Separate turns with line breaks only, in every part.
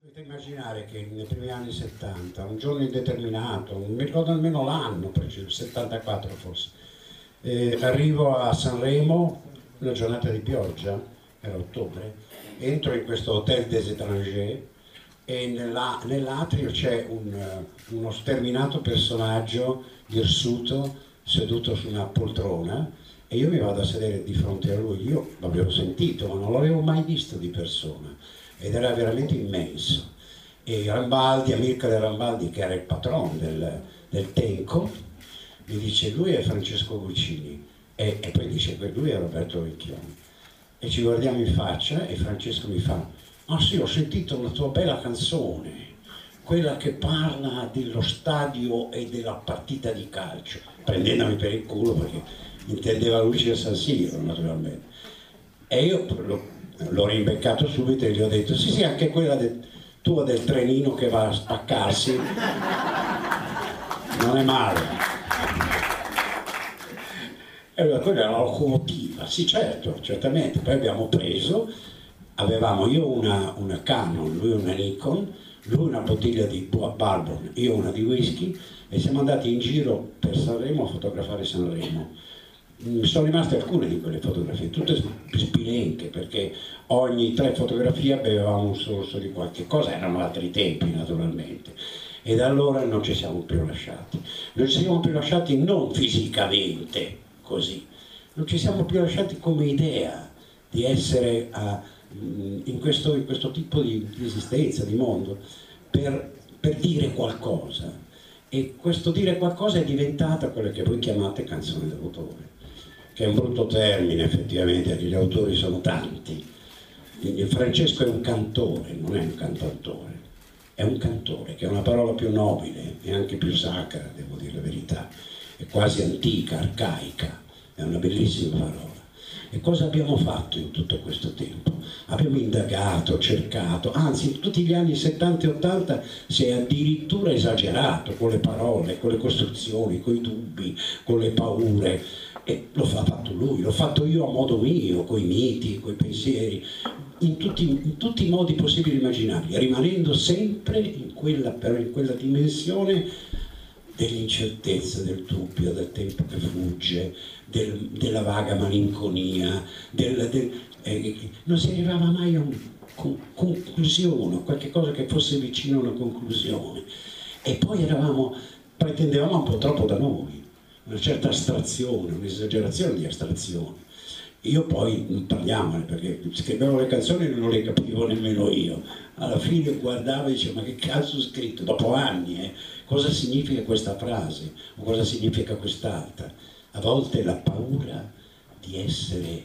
Dovete immaginare che nei primi anni 70, un giorno indeterminato, non mi ricordo almeno l'anno preciso, 74 forse, arrivo a Sanremo, una giornata di pioggia, era ottobre, entro in questo Hotel des Étrangers e nell'atrio c'è uno sterminato personaggio hirsuto seduto su una poltrona e io mi vado a sedere di fronte a lui. Io l'avevo sentito ma non l'avevo mai visto di persona ed era veramente immenso. E Rambaldi, Amilcare Rambaldi, che era il patron del Tenco, mi dice lui è Francesco Guccini e poi dice lui è Roberto Vecchioni. E ci guardiamo in faccia e Francesco mi fa: ah sì, ho sentito la tua bella canzone, quella che parla dello stadio e della partita di calcio, prendendomi per il culo perché intendeva Lucio San Siro naturalmente. E io l'ho rimbeccato subito e gli ho detto sì sì, anche quella tua del trenino che va a spaccarsi non è male. E allora quella era la locomotiva, sì certo, certamente. Poi abbiamo preso, avevamo io una Canon, lui una Nikon, lui una bottiglia di Bourbon, io una di whisky e siamo andati in giro per Sanremo a fotografare Sanremo. Mi sono rimaste alcune di quelle fotografie, tutte spilenche, perché ogni 3 fotografie bevevamo un sorso di qualche cosa, erano altri tempi naturalmente, e da allora non ci siamo più lasciati. Non ci siamo più lasciati non fisicamente, così, non ci siamo più lasciati come idea di essere in questo tipo di esistenza, di mondo, per dire qualcosa. E questo dire qualcosa è diventata quella che voi chiamate canzone d'autore, che è un brutto termine effettivamente, perché gli autori sono tanti. Quindi Francesco è un cantore, non è un cantautore, è un cantore, che è una parola più nobile e anche più sacra, devo dire la verità, è quasi antica, arcaica, è una bellissima parola. E cosa abbiamo fatto in tutto questo tempo? Abbiamo indagato, cercato, anzi in tutti gli anni 70 e 80 si è addirittura esagerato con le parole, con le costruzioni, con i dubbi, con le paure. E lo ha fatto lui, l'ho fatto io a modo mio, coi miti, coi pensieri, in tutti i modi possibili e immaginabili, rimanendo sempre però in quella dimensione dell'incertezza, del dubbio, del tempo che fugge, della vaga malinconia, non si arrivava mai a una conclusione, a qualche cosa che fosse vicino a una conclusione. E poi pretendevamo un po' troppo da noi, una certa astrazione, un'esagerazione di astrazione. Io poi, non parliamone, perché scrivevo le canzoni e non le capivo nemmeno io. Alla fine guardavo e dicevo, ma che cazzo ho scritto? Dopo anni, cosa significa questa frase? O cosa significa quest'altra? A volte la paura di essere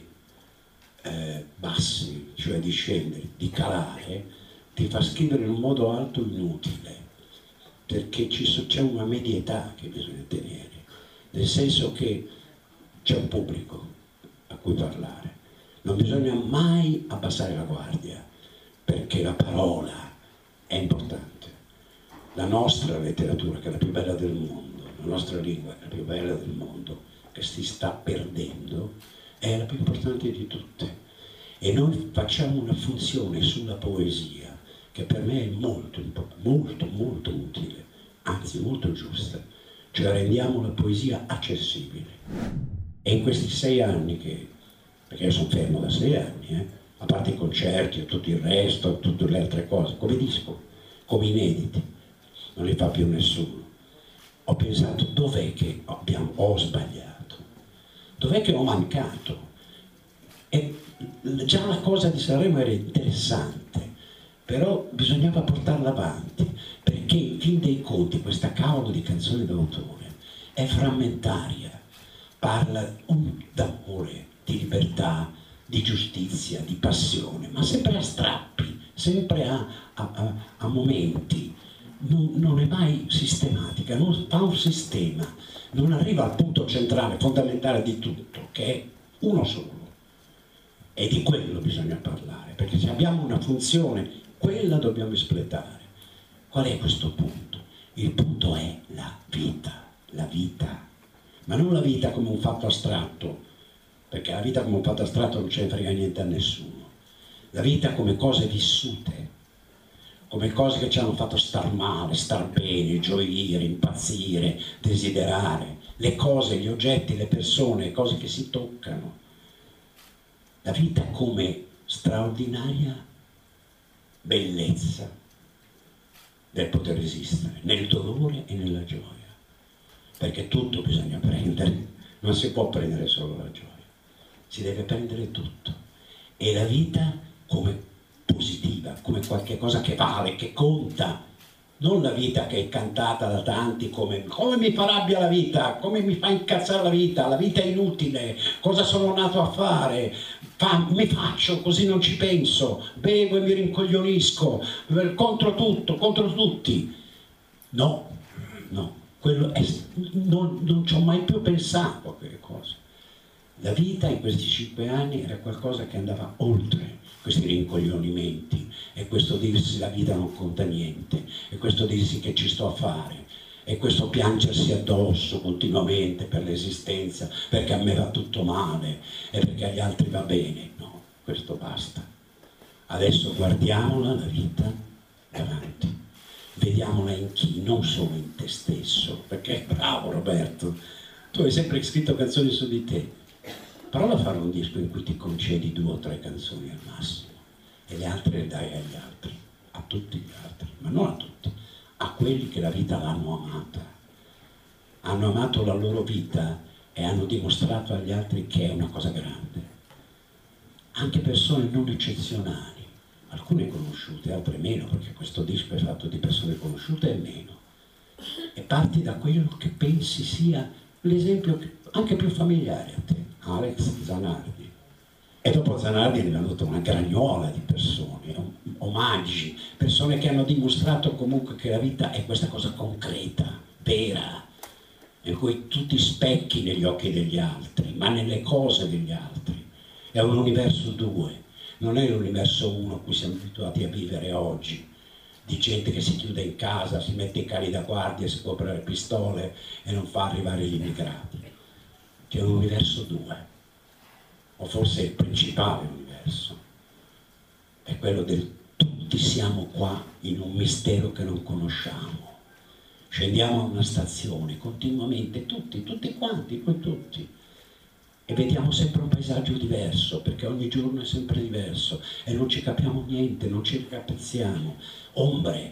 bassi, cioè di scendere, di calare, ti fa scrivere in un modo alto inutile, perché c'è una medietà che bisogna tenere, nel senso che c'è un pubblico a cui parlare, non bisogna mai abbassare la guardia, perché la parola è importante. La nostra letteratura, che è la più bella del mondo, la nostra lingua, che è la più bella del mondo, che si sta perdendo, è la più importante di tutte. E noi facciamo una funzione sulla poesia che per me è molto, molto, molto utile, anzi molto giusta, cioè rendiamo la poesia accessibile. E in questi 6 anni perché io sono fermo da 6 anni, a parte i concerti e tutto il resto, tutte le altre cose, come disco, come inediti, non li fa più nessuno. Ho pensato, dov'è che ho sbagliato? Dov'è che ho mancato? E già la cosa di Sanremo era interessante, però bisognava portarla avanti, perché in fin dei conti questa cavolo di canzone d'autore è frammentaria, parla d'amore, di libertà, di giustizia, di passione, ma sempre a strappi, sempre a momenti. Non è mai sistematica, non fa un sistema, non arriva al punto centrale, fondamentale di tutto, che è uno solo. E di quello bisogna parlare, perché se abbiamo una funzione, quella dobbiamo espletare. Qual è questo punto? Il punto è la vita, ma non la vita come un fatto astratto, perché la vita come un fatto astratto non ce ne frega niente a nessuno. La vita come cose vissute, come cose che ci hanno fatto star male, star bene, gioire, impazzire, desiderare, le cose, gli oggetti, le persone, le cose che si toccano. La vita come straordinaria bellezza del poter esistere, nel dolore e nella gioia, perché tutto bisogna prendere, non si può prendere solo la gioia, si deve prendere tutto, e la vita come positiva, come qualche cosa che vale, che conta, non la vita che è cantata da tanti come mi fa rabbia la vita, come mi fa incazzare la vita è inutile, cosa sono nato a fare, mi faccio così, non ci penso, bevo e mi rincoglionisco, contro tutto, contro tutti. No, no, non ci ho mai più pensato a quelle cose. La vita in questi 5 anni era qualcosa che andava oltre questi rincoglionimenti, e questo dirsi la vita non conta niente, e questo dirsi che ci sto a fare, e questo piangersi addosso continuamente per l'esistenza, perché a me va tutto male e perché agli altri va bene. No, questo basta. Adesso guardiamola la vita davanti, vediamola in chi, non solo in te stesso, perché bravo Roberto, tu hai sempre scritto canzoni su di te. Prova a fare un disco in cui ti concedi 2 o 3 canzoni al massimo e le altre le dai agli altri, a tutti gli altri, ma non a tutti, a quelli che la vita l'hanno amata, hanno amato la loro vita e hanno dimostrato agli altri che è una cosa grande. Anche persone non eccezionali, alcune conosciute, altre meno, perché questo disco è fatto di persone conosciute e meno, e parti da quello che pensi sia l'esempio anche più familiare a te, Alex Zanardi. E dopo Zanardi è venuta una gragnola di persone, omaggi, persone che hanno dimostrato comunque che la vita è questa cosa concreta, vera, in cui tu ti specchi negli occhi degli altri, ma nelle cose degli altri. È un universo 2, non è l'universo 1 a cui siamo abituati a vivere oggi, di gente che si chiude in casa, si mette i cani da guardia, si copre le pistole e non fa arrivare gli immigrati. C'è un universo 2, o forse il principale universo, è quello del tutti siamo qua in un mistero che non conosciamo. Scendiamo a una stazione continuamente, tutti quanti, noi tutti, e vediamo sempre un paesaggio diverso, perché ogni giorno è sempre diverso e non ci capiamo niente, non ci ricapezziamo. Ombre,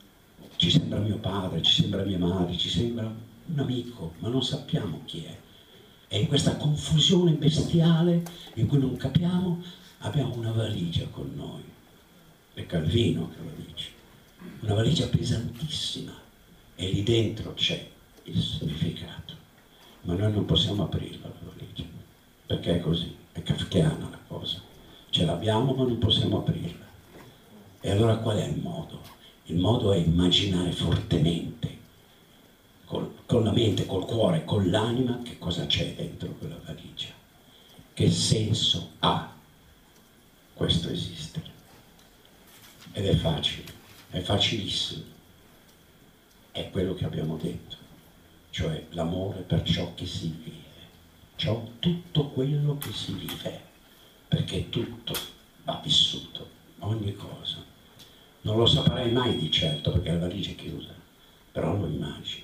ci sembra mio padre, ci sembra mia madre, ci sembra un amico, ma non sappiamo chi è. E in questa confusione bestiale in cui non capiamo, abbiamo una valigia con noi. È Calvino che lo dice, una valigia pesantissima, e lì dentro c'è il significato, ma noi non possiamo aprirla la valigia, perché è così, è kafkiana la cosa, ce l'abbiamo ma non possiamo aprirla. E allora qual è il modo? Il modo è immaginare fortemente, con la mente, col cuore, con l'anima, che cosa c'è dentro quella valigia, che senso ha questo esistere. Ed è facile, è facilissimo, è quello che abbiamo detto, cioè l'amore per ciò che si vive, tutto quello che si vive, perché tutto va vissuto, ogni cosa. Non lo saprei mai di certo perché la valigia è chiusa, però lo immagini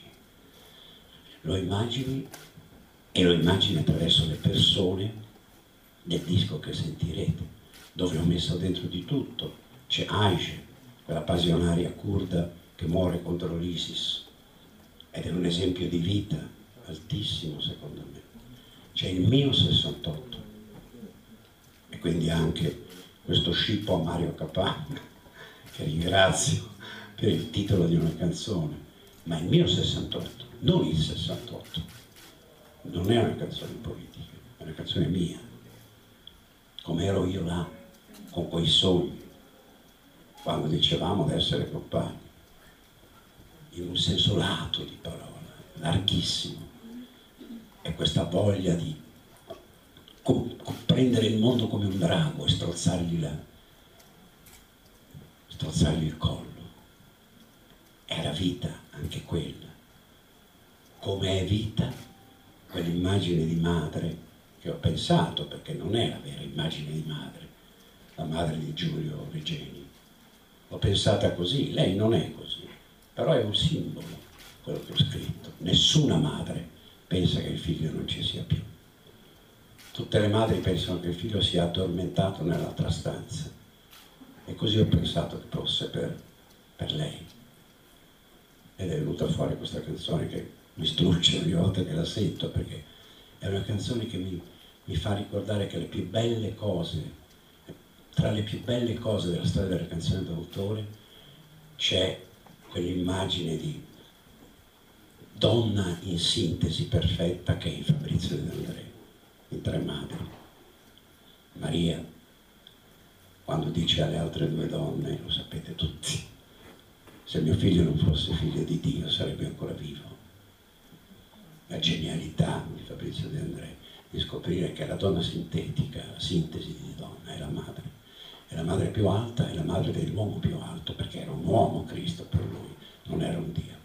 e lo immagini attraverso le persone del disco che sentirete, dove ho messo dentro di tutto. C'è Aisha, quella passionaria curda che muore contro l'ISIS, ed è un esempio di vita altissimo secondo me. C'è il mio 68, e quindi anche questo scippo a Mario Capanna, che ringrazio per il titolo di una canzone, ma il mio 68, non il 68, non è una canzone politica, è una canzone mia, come ero io là, con quei sogni, quando dicevamo di essere compagni, in un senso lato di parola, larghissimo, e questa voglia di prendere il mondo come un drago e strozzargli il collo. Era vita anche quella, come è vita quell'immagine di madre che ho pensato, perché non è la vera immagine di madre, la madre di Giulio Regeni. l'ho pensata così, lei non è così, però è un simbolo quello che ho scritto. Nessuna madre pensa che il figlio non ci sia più. Tutte le madri pensano che il figlio sia addormentato nell'altra stanza, e così ho pensato che fosse per lei. Ed è venuta fuori questa canzone che mi struscia ogni volta che la sento, perché è una canzone che mi fa ricordare che le più belle cose, tra le più belle cose della storia delle canzoni d'autore, c'è quell'immagine di donna in sintesi perfetta che è in Fabrizio De André, in Tre Madri. Maria, quando dice alle altre due donne, lo sapete tutti, se mio figlio non fosse figlio di Dio sarebbe ancora vivo. La genialità di Fabrizio De André di scoprire che la donna sintetica, la sintesi di donna, è la madre più alta, è la madre dell'uomo più alto, perché era un uomo Cristo per lui, non era un Dio.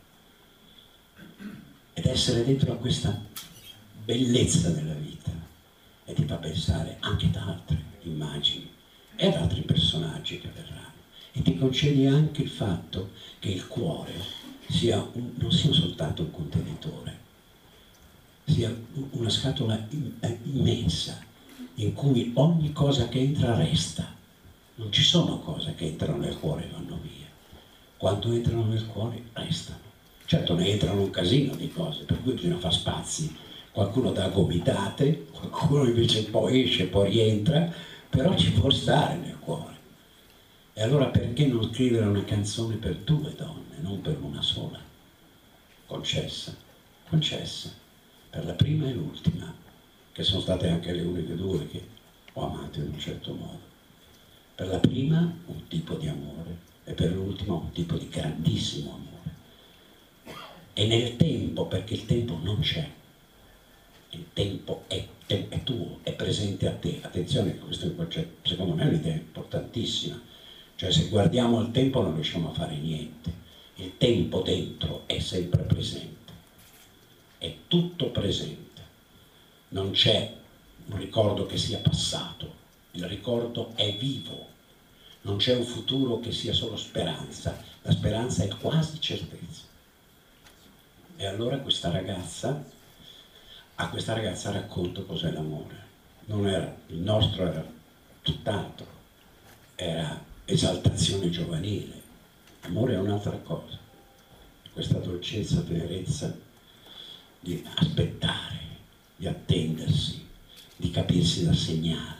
Ed essere dentro a questa bellezza della vita e ti fa pensare anche ad altre immagini e ad altri personaggi che verranno, e ti concedi anche il fatto che il cuore non sia soltanto un contenitore, sia una scatola immensa in cui ogni cosa che entra resta. Non ci sono cose che entrano nel cuore e vanno via. Quando entrano nel cuore restano. Certo, ne entrano un casino di cose, per cui bisogna fare spazi. Qualcuno dà gomitate, qualcuno invece poi esce, poi rientra, però ci può stare nel cuore. E allora perché non scrivere una canzone per due donne, non per una sola? Concessa, per la prima e l'ultima, che sono state anche le uniche due che ho amato in un certo modo. Per la prima un tipo di amore e per l'ultima un tipo di grandissimo amore. E nel tempo, perché il tempo non c'è, il tempo è tuo, è presente a te. Attenzione, questo è un concetto, secondo me è un'idea importantissima. Cioè, se guardiamo il tempo non riusciamo a fare niente. Il tempo dentro è sempre presente, è tutto presente. Non c'è un ricordo che sia passato, il ricordo è vivo. Non c'è un futuro che sia solo speranza, la speranza è quasi certezza. E allora a questa ragazza racconto cos'è l'amore. Il nostro era tutt'altro, era esaltazione giovanile. L'amore è un'altra cosa, questa dolcezza, tenerezza di aspettare, di attendersi, di capirsi da segnali.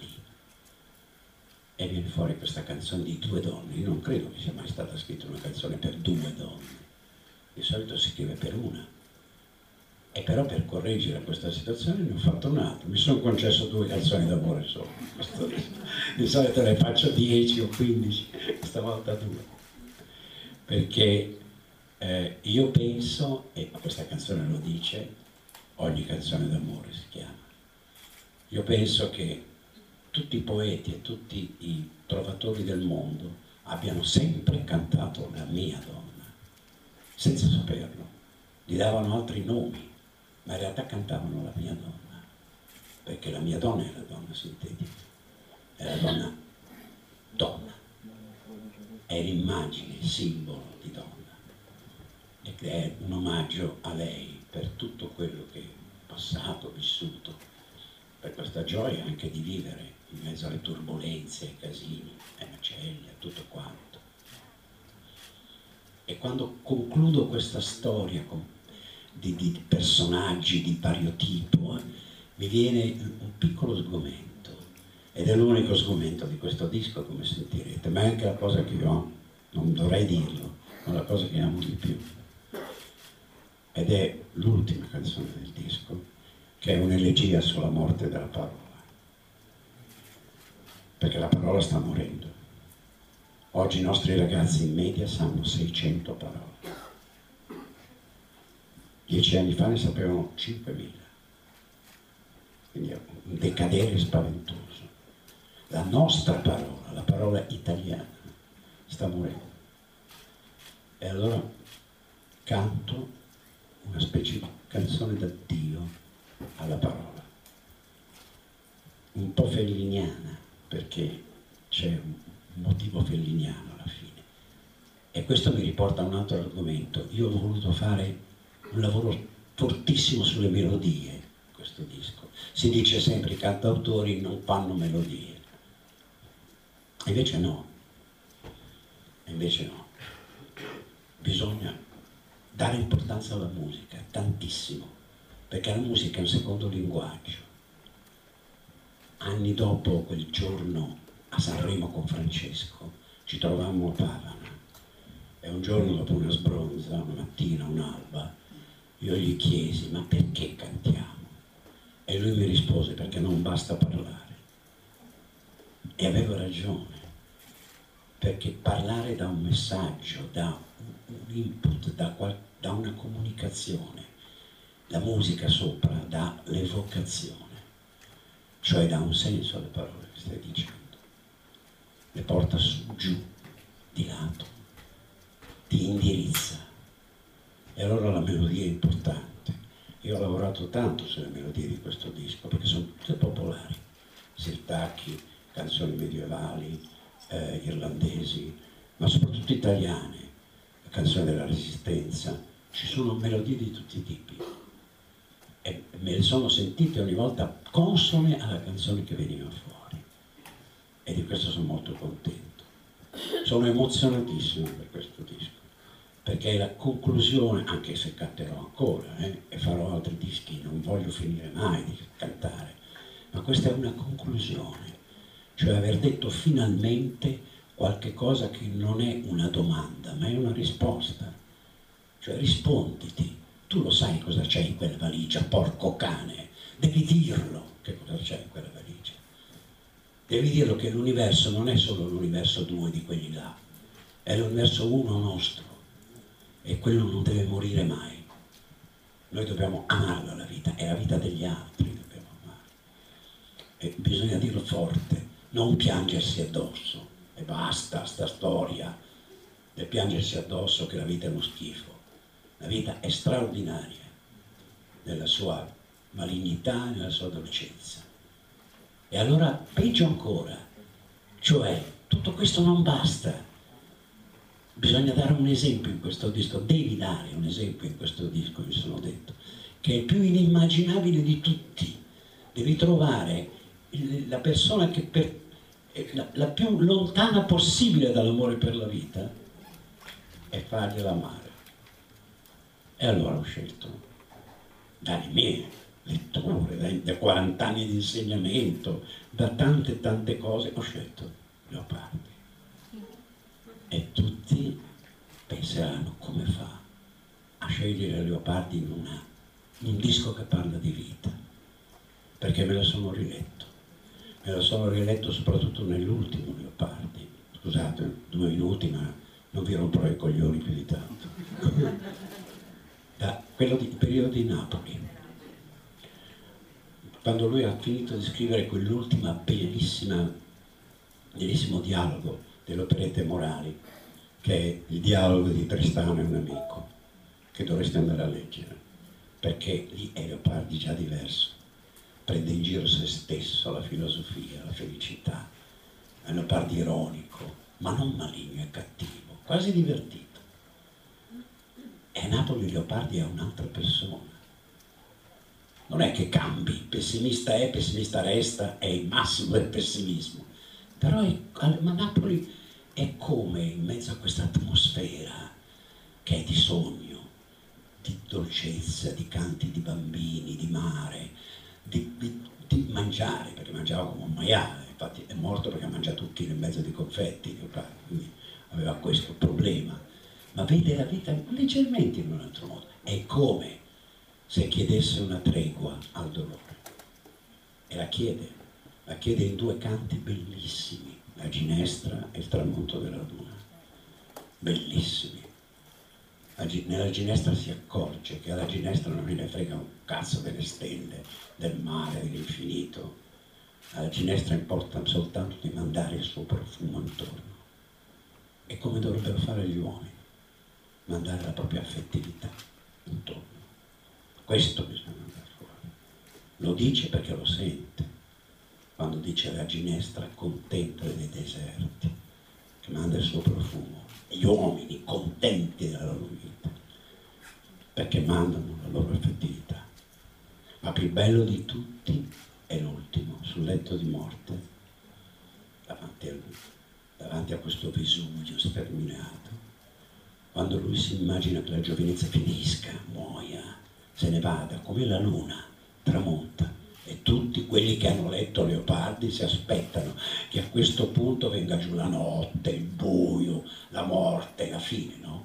E viene fuori questa canzone di due donne. Io non credo che sia mai stata scritta una canzone per due donne, di solito si scrive per una. E però per correggere questa situazione ne ho fatto un'altra. Mi sono concesso 2 canzoni d'amore solo. Di solito ne faccio 10 o 15, stavolta 2. Perché io penso, e questa canzone lo dice, ogni canzone d'amore si chiama, io penso che tutti i poeti e tutti i trovatori del mondo abbiano sempre cantato la mia donna, senza saperlo. Gli davano altri nomi, ma in realtà cantavano la mia donna, perché la mia donna è la donna sintetica, è la donna, è l'immagine, il simbolo di donna, ed è un omaggio a lei per tutto quello che è passato, vissuto, per questa gioia anche di vivere in mezzo alle turbolenze, ai casini, ai macelli, a tutto quanto. E quando concludo questa storia di personaggi di vario tipo, mi viene un piccolo sgomento, ed è l'unico sgomento di questo disco, come sentirete, ma è anche la cosa che io non dovrei dirlo, ma la cosa che amo di più. Ed è l'ultima canzone del disco, che è un'elegia sulla morte della parola, perché la parola sta morendo. Oggi i nostri ragazzi in media sanno 600 parole. 10 anni fa ne sapevano 5.000. Quindi è un decadere spaventoso. La nostra parola, la parola italiana, sta morendo. E allora canto una specie di canzone d'addio alla parola, un po' felliniana, perché c'è un motivo felliniano alla fine, E questo mi riporta a un altro argomento. Io ho voluto fare un lavoro fortissimo sulle melodie, questo disco. Si dice sempre i cantautori non fanno melodie. Invece no. Invece no. Bisogna dare importanza alla musica, tantissimo, perché la musica è un secondo linguaggio. Anni dopo quel giorno a Sanremo con Francesco ci trovammo a Pavana e un giorno dopo una sbronza, una mattina, un'alba, io gli chiesi: ma perché cantiamo? E lui mi rispose: perché non basta parlare. E avevo ragione, perché parlare dà un messaggio, dà un input, dà una comunicazione. La musica sopra dà l'evocazione, cioè dà un senso alle parole che stai dicendo, le porta su, giù, di lato, ti indirizza. E allora la melodia è importante. Io ho lavorato tanto sulle melodie di questo disco perché sono tutte popolari, sirtacchi, canzoni medievali, irlandesi, ma soprattutto italiane, canzoni della Resistenza. Ci sono melodie di tutti i tipi e me le sono sentite ogni volta consone alla canzone che veniva fuori, e di questo sono molto contento. Sono emozionatissimo per questo disco, perché è la conclusione, anche se canterò ancora e farò altri dischi, non voglio finire mai di cantare, ma questa è una conclusione, cioè aver detto finalmente qualche cosa che non è una domanda, ma è una risposta. Cioè risponditi, tu lo sai cosa c'è in quella valigia, porco cane, devi dirlo che cosa c'è in quella valigia. Devi dirlo che l'universo non è solo l'universo 2 di quelli là, è l'universo 1 nostro, e quello non deve morire mai. Noi dobbiamo amarla la vita, è la vita degli altri, dobbiamo amare. E bisogna dirlo forte, non piangersi addosso, e basta sta storia del piangersi addosso che la vita è uno schifo. La vita è straordinaria nella sua malignità e nella sua dolcezza. E allora peggio ancora, cioè tutto questo non basta. Bisogna dare un esempio in questo disco, devi dare un esempio in questo disco, mi sono detto, che è il più inimmaginabile di tutti. Devi trovare la persona che la più lontana possibile dall'amore per la vita e fargliela amare. E allora ho scelto, dalle mie letture, da 40 anni di insegnamento, da tante cose, ho scelto Leopardi. E tutti penseranno: come fa a scegliere Leopardi in un disco che parla di vita? Perché me lo sono riletto soprattutto nell'ultimo Leopardi. Scusate, 2 minuti, ma non vi romperò i coglioni più di tanto. Quello del periodo di Napoli, quando lui ha finito di scrivere quell'ultima bellissimo dialogo delle operette morali, che è il dialogo di Tristano e un amico, che dovreste andare a leggere, perché lì è Leopardi già diverso, prende in giro se stesso, la filosofia, la felicità, è Leopardi ironico, ma non maligno e cattivo, quasi divertito. E Napoli Leopardi è un'altra persona. Non è che cambi, pessimista è, pessimista resta, è il massimo del pessimismo. Però ma Napoli è come in mezzo a questa atmosfera che è di sogno, di dolcezza, di canti di bambini, di mare, di mangiare, perché mangiava come un maiale, infatti è morto perché ha mangiato un chilo e mezzo di confetti, Leopardi, quindi aveva questo problema. Ma vede la vita leggermente in un altro modo. È come se chiedesse una tregua al dolore. E la chiede in 2 canti bellissimi, la ginestra e il tramonto della luna. Bellissimi. Nella ginestra si accorge che alla ginestra non gliene frega un cazzo delle stelle, del mare, dell'infinito. Alla ginestra importa soltanto di mandare il suo profumo intorno. E come dovrebbero fare gli uomini, mandare la propria affettività intorno. Questo bisogna andare fuori. Lo dice perché lo sente, quando dice la ginestra contempla dei deserti, che manda il suo profumo gli uomini contenti della loro vita, perché mandano la loro affettività. Ma più bello di tutti è l'ultimo, sul letto di morte, davanti a questo Vesuvio sterminato, quando lui si immagina che la giovinezza finisca, muoia, se ne vada, come la luna tramonta, e tutti quelli che hanno letto Leopardi si aspettano che a questo punto venga giù la notte, il buio, la morte, la fine, no?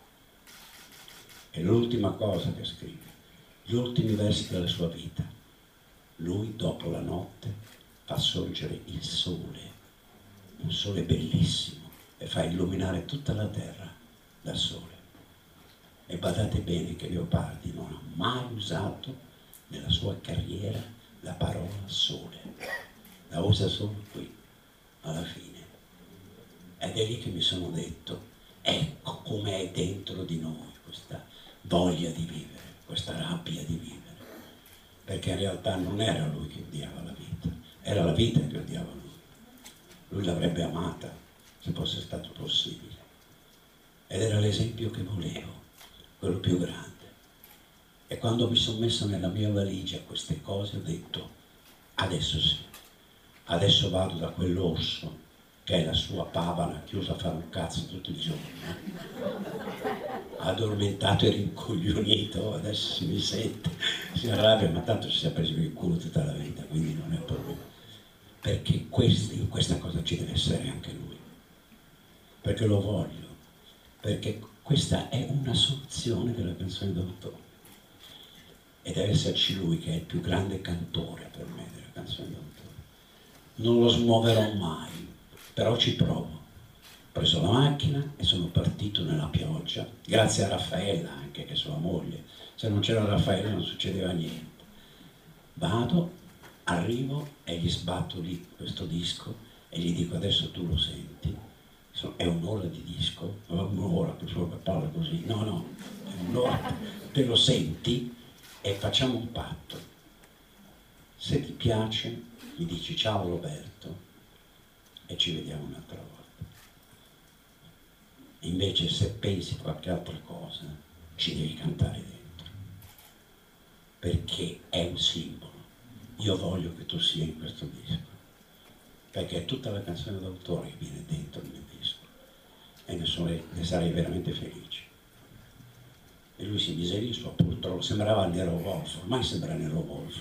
È l'ultima cosa che scrive, gli ultimi versi della sua vita. Lui, dopo la notte, fa sorgere il sole, un sole bellissimo, e fa illuminare tutta la terra dal sole. E badate bene che Leopardi non ha mai usato nella sua carriera la parola sole, la usa solo qui, alla fine. Ed è lì che mi sono detto, ecco com'è dentro di noi questa voglia di vivere, questa rabbia di vivere. Perché in realtà non era lui che odiava la vita, era la vita che odiava lui. Lui l'avrebbe amata se fosse stato possibile. Ed era l'esempio che volevo, quello più grande. E quando mi sono messo nella mia valigia queste cose ho detto, adesso sì, adesso vado da quell'orso che è la sua pavana chiusa a fare un cazzo tutto il giorno, addormentato e rincoglionito, adesso si mi sente, si arrabbia, ma tanto ci si è preso il culo tutta la vita, quindi non è un problema. Perché in questa cosa ci deve essere anche lui, perché lo voglio, perché questa è una soluzione della canzone d'autore. E deve esserci lui che è il più grande cantore per me della canzone d'autore. Non lo smuoverò mai, però ci provo. Ho preso la macchina e sono partito nella pioggia, grazie a Raffaella anche, che è sua moglie. Se non c'era Raffaella non succedeva niente. Vado, arrivo e gli sbatto lì questo disco e gli dico adesso tu lo senti. È un'ora di disco, un'ora che solo parla così, no, è un'ora, te lo senti e facciamo un patto. Se ti piace mi dici ciao Roberto e ci vediamo un'altra volta. Invece se pensi qualche altra cosa ci devi cantare dentro, perché è un simbolo. Io voglio che tu sia in questo disco, perché è tutta la canzone d'autore che viene dentro il mio disco e ne sarei veramente felice. E lui si mise lì sulla poltrona, sembrava Nero Wolf, ormai sembra Nero Wolf,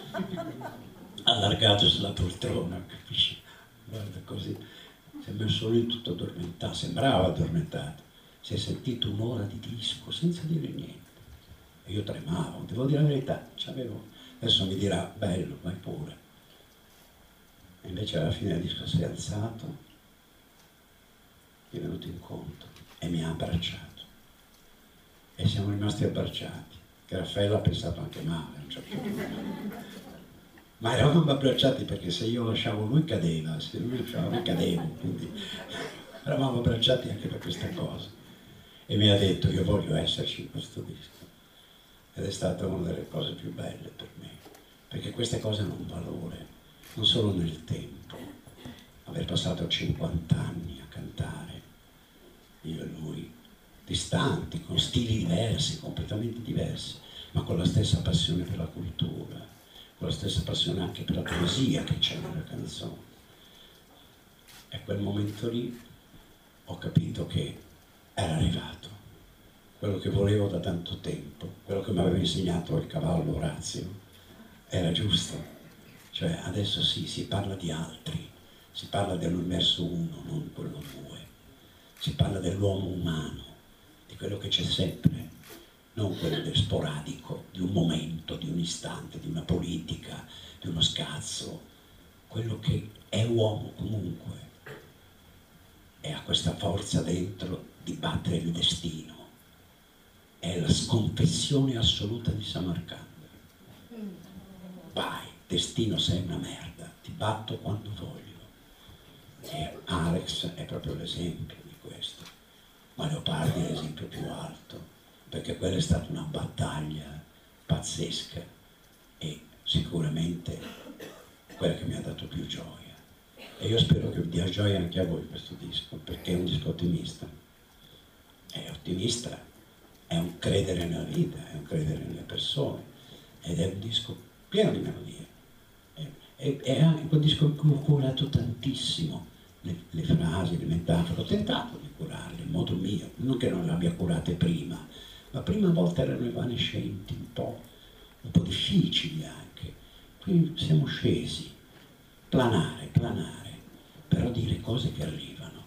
allargato sulla poltrona, capisci? Guarda così, si è messo lì tutto addormentato, sembrava addormentato, si è sentito un'ora di disco senza dire niente. E io tremavo, devo dire la verità, adesso mi dirà, bello, vai pure. E invece alla fine del disco si è alzato, mi è venuto incontro e mi ha abbracciato. E siamo rimasti abbracciati, che Raffaello ha pensato anche male a un certo punto. Ma eravamo abbracciati perché se io lasciavo lui cadeva, se lui lasciava me cadevo, quindi eravamo abbracciati anche per questa cosa. E mi ha detto io voglio esserci in questo disco. Ed è stata una delle cose più belle per me, perché queste cose hanno un valore, non solo nel tempo. Aver passato 50 anni a cantare, io e lui, distanti, con stili diversi, completamente diversi, ma con la stessa passione per la cultura, con la stessa passione anche per la poesia che c'è nella canzone. E a quel momento lì ho capito che era arrivato quello che volevo da tanto tempo, quello che mi aveva insegnato il cavallo Orazio, era giusto. Cioè adesso sì, si parla di altri, si parla dell'universo uno, non di quello due, si parla dell'uomo umano, di quello che c'è sempre, non quello del sporadico, di un momento, di un istante, di una politica, di uno scazzo, quello che è uomo comunque e ha questa forza dentro di battere il destino. È la sconfessione assoluta di Samarcanda. Vai, destino sei una merda, ti batto quando voglio. E Alex è proprio l'esempio di questo. Ma Leopardi è l'esempio più alto, perché quella è stata una battaglia pazzesca e sicuramente quella che mi ha dato più gioia. E io spero che dia gioia anche a voi questo disco, perché è un disco ottimista. è ottimista, è un credere nella vita, è un credere nelle persone, ed è un disco pieno di melodie. È anche un disco in cui ho curato tantissimo le frasi, le metafore, ho tentato di curarle in modo mio, non che non le abbia curate prima, ma prima a volte erano evanescenti, un po' difficili anche. Qui siamo scesi, planare, però dire cose che arrivano.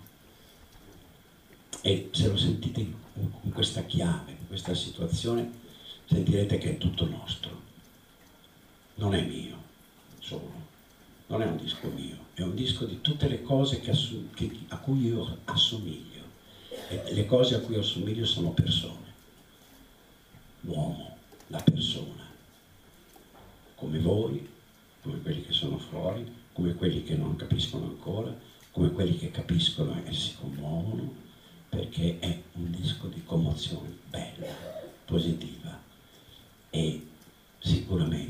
E se lo sentite in questa chiave, in questa situazione, sentirete che è tutto nostro. Non è mio solo, non è un disco mio, è un disco di tutte le cose a cui io assomiglio. E le cose a cui io assomiglio sono persone. L'uomo, la persona, come voi, come quelli che sono fuori, come quelli che non capiscono ancora, come quelli che capiscono e si commuovono, perché è un disco di commozione bella, positiva e sicuramente